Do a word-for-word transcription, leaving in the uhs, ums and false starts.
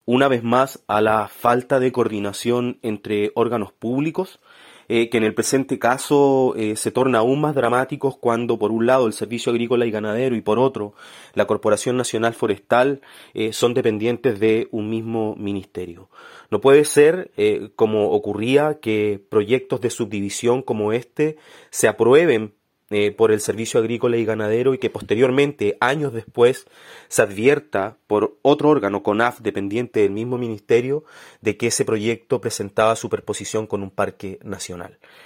una vez más a la falta de coordinación entre órganos públicos, eh, que en el presente caso eh, se torna aún más dramáticos cuando por un lado el Servicio Agrícola y Ganadero y por otro la Corporación Nacional Forestal eh, son dependientes de un mismo ministerio. No puede ser, eh, como ocurría, que proyectos de subdivisión como este se aprueben eh, por el Servicio Agrícola y Ganadero y que posteriormente, años después, se advierta por otro órgano, CONAF, dependiente del mismo ministerio, de que ese proyecto presentaba superposición con un parque nacional.